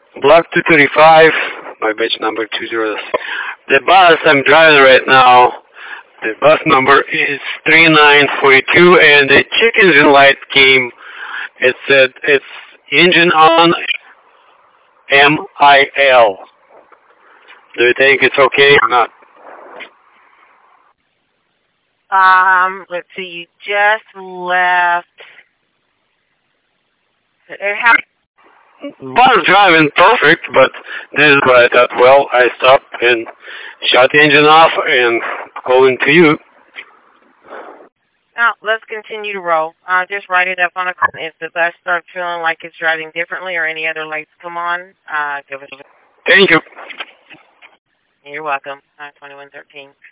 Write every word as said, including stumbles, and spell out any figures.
Block two thirty-five, my badge number two zeros. The bus I'm driving right now, the bus number is three nine four two, and the check engine light came. It said it's engine on M I L. Do you think it's okay or not? Um, let's see, you just left. It ha- Bus driving perfect, but this is what I thought. Well, I stopped and shut the engine off and calling to you. Now, let's continue to roll. Uh, just write it up on a card. If the bus starts feeling like it's driving differently or any other lights come on, uh, give us a... Thank you. You're welcome. Uh, twenty-one thirteen.